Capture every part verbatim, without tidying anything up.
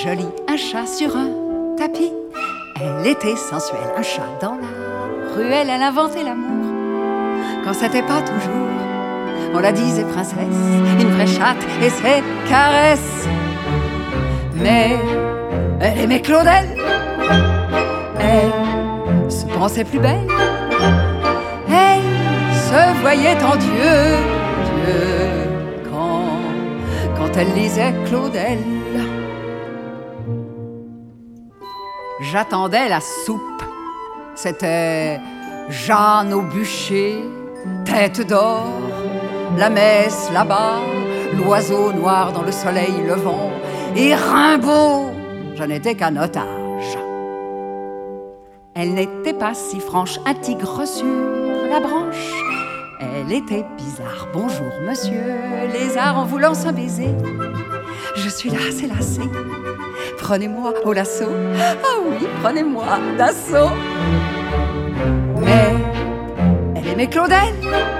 jolie, un chat sur un tapis. Elle était sensuelle, un chat dans la ruelle. Elle inventait l'amour quand c'était pas toujours. On la disait princesse, une vraie chatte et ses caresses. Mais elle aimait Claudel. Elle se pensait plus belle. Elle se voyait en Dieu, Dieu, quand, quand elle lisait Claudel. J'attendais la soupe. C'était Jeanne au bûcher, tête d'or, la messe là-bas, l'oiseau noir dans le soleil levant, et Rimbaud, je n'étais qu'un otage. Elle n'était pas si franche, un tigre sur la branche. Elle était bizarre, bonjour monsieur lézard, en vous lance un baiser. Je suis là, c'est lassé. Prenez-moi au lasso. Ah oui, prenez-moi d'assaut. Mais elle aimait Claudel.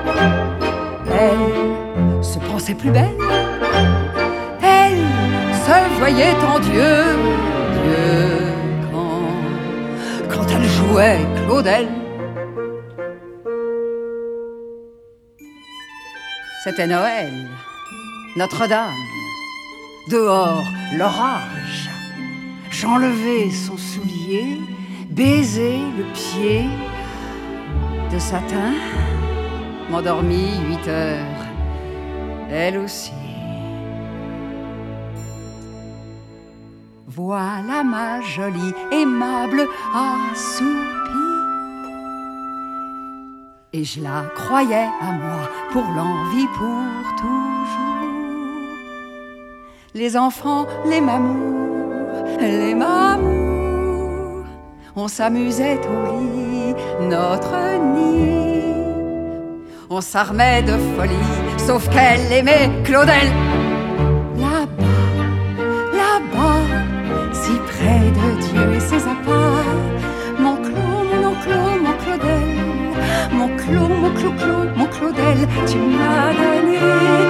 Elle se pensait plus belle. Elle se voyait en Dieu, Dieu, quand, quand elle jouait Claudel. C'était Noël, Notre-Dame. Dehors, l'orage. J'enlevai son soulier, baisai le pied de satin, m'endormis huit heures, elle aussi. Voilà ma jolie, aimable assoupie. Et je la croyais à moi pour l'envie, pour toujours. Les enfants, les mamours, les mamours, on s'amusait au lit, notre nid. On s'armait de folie, sauf qu'elle aimait Claudel. Là-bas, là-bas, si près de Dieu et ses appâts, mon Claude, mon Claude, mon Claudel, mon Claude, mon Claude, Claude, mon Claudel, tu m'as donné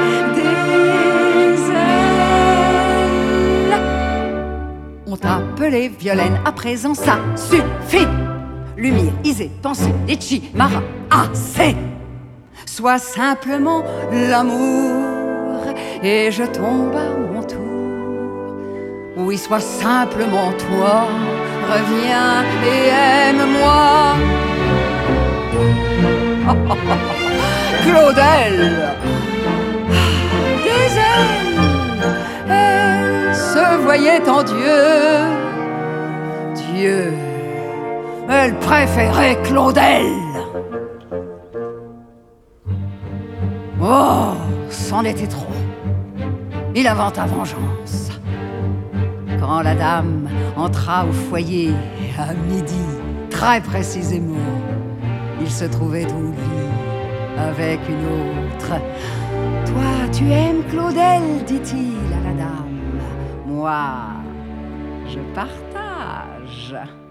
des ailes. On t'appelait Violaine, à présent ça suffit. Lumière, Isée, pensée, Litchi, Marat, assez. Sois simplement l'amour et je tombe à mon tour. Oui, sois simplement toi, reviens et aime-moi. Claudel, des ailes, elle se voyait en Dieu, Dieu, elle préférait Claudel. Oh, c'en était trop. Il inventa vengeance. Quand la dame entra au foyer à midi, très précisément, il se trouvait au lit avec une autre. Toi, tu aimes Claudel, dit-il à la dame. Moi, je partage.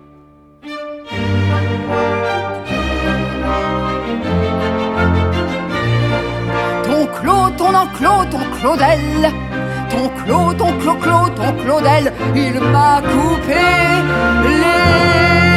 Ton Claude, ton enclos, ton Claudel, ton Claude, ton Clo-Clo, ton Claudel, il m'a coupé les